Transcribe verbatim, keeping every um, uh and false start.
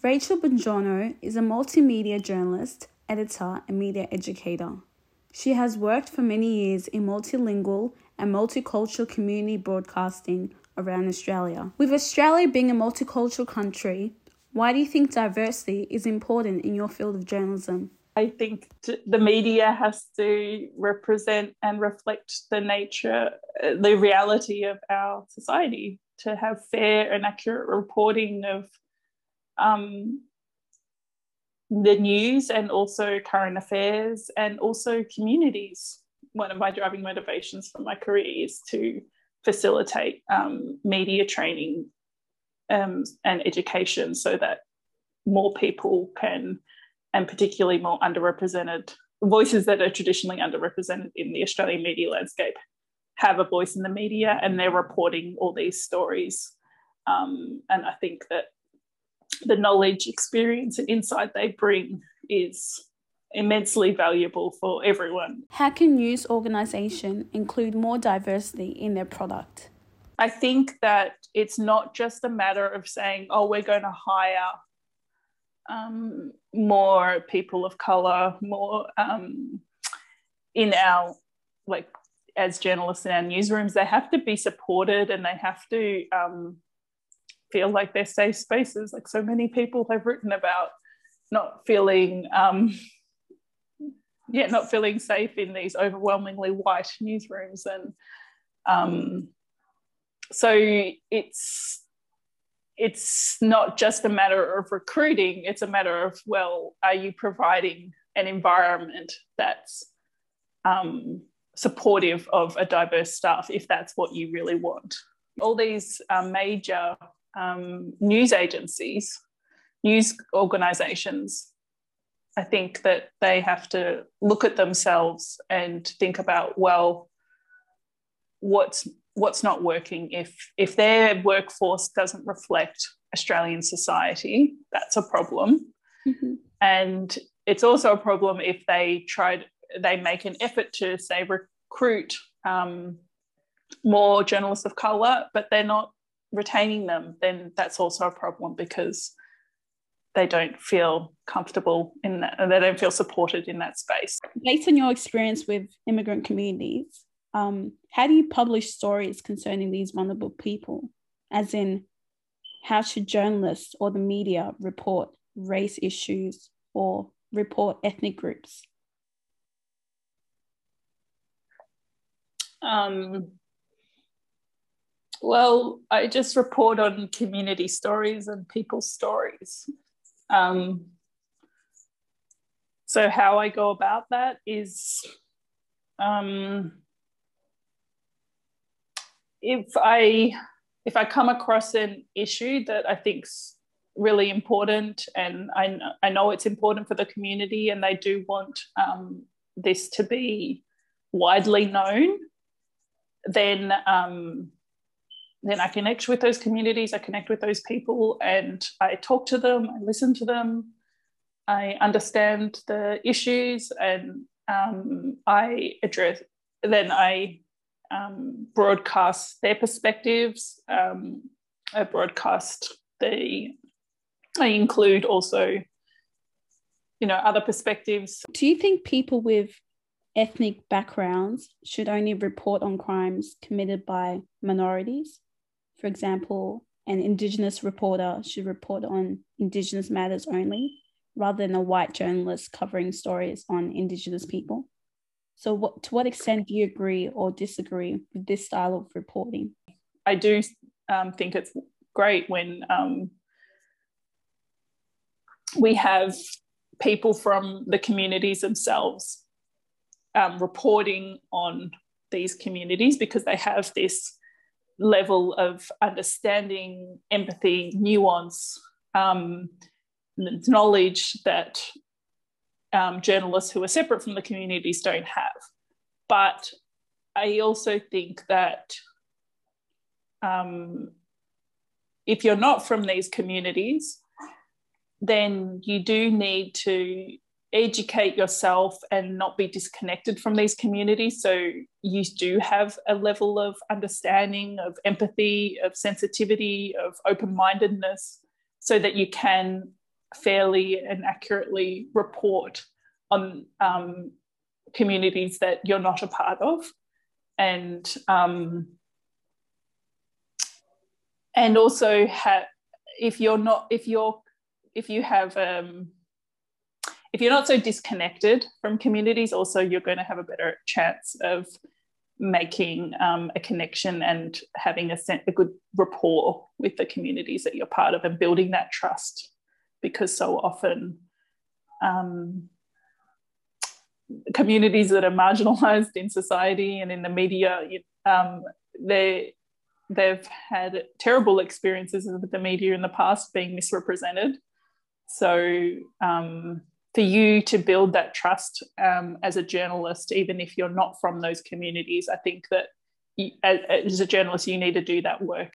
Rachel Bongiorno is a multimedia journalist, editor, and media educator. She has worked for many years in multilingual and multicultural community broadcasting around Australia. With Australia being a multicultural country, why do you think diversity is important in your field of journalism? I think the media has to represent and reflect the nature, the reality of our society, to have fair and accurate reporting of um, the news and also current affairs and also communities. One of my driving motivations for my career is to facilitate um, media training um, and education so that more people can, and particularly more underrepresented voices that are traditionally underrepresented in the Australian media landscape, have a voice in the media and they're reporting all these stories. Um, and I think that the knowledge, experience and insight they bring is immensely valuable for everyone. How can news organisations include more diversity in their product? I think that it's not just a matter of saying, oh, we're going to hire um, more people of colour, more um, in our, like, as journalists in our newsrooms. They have to be supported and they have to um, feel like they're safe spaces. Like so many people have written about not feeling, um, yeah, not feeling safe in these overwhelmingly white newsrooms. And um, so it's, it's not just a matter of recruiting, it's a matter of, well, are you providing an environment that's um, supportive of a diverse staff, if that's what you really want? All these uh, major um, news agencies, news organisations, I think that they have to look at themselves and think about, well, what's what's not working. If if their workforce doesn't reflect Australian society, that's a problem. Mm-hmm. And it's also a problem if they try, they make an effort to, say, recruit um, more journalists of colour, but they're not retaining them, then that's also a problem because they don't feel comfortable in that, they don't feel supported in that space. Based on your experience with immigrant communities, um, how do you publish stories concerning these vulnerable people? As in, how should journalists or the media report race issues or report ethnic groups? Um, well, I just report on community stories and people's stories. Um, so how I go about that is um, if I if I come across an issue that I think's really important and I, I know it's important for the community and they do want um, this to be widely known, then um, then I connect with those communities, I connect with those people and I talk to them, I listen to them, I understand the issues and um, I address, then I um, broadcast their perspectives, um, I broadcast the, I include also, you know, other perspectives. Do you think people with ethnic backgrounds should only report on crimes committed by minorities? For example, an Indigenous reporter should report on Indigenous matters only, rather than a white journalist covering stories on Indigenous people. So what, to what extent do you agree or disagree with this style of reporting? I do um, think it's great when um, we have people from the communities themselves um, reporting on these communities because they have this level of understanding, empathy, nuance, um, knowledge that um, journalists who are separate from the communities don't have. But I also think that um, if you're not from these communities, then you do need to educate yourself and not be disconnected from these communities. So you do have a level of understanding, of empathy, of sensitivity, of open-mindedness, so that you can fairly and accurately report on um, communities that you're not a part of, and um, and also have, if you're not if you're if you have um, if you're not so disconnected from communities, also you're going to have a better chance of making um, a connection and having a, a good rapport with the communities that you're part of and building that trust, because so often um, communities that are marginalised in society and in the media, um, they, they've had terrible experiences with the media in the past being misrepresented. So um, for you to build that trust um, as a journalist, even if you're not from those communities, I think that you, as, as a journalist, you need to do that work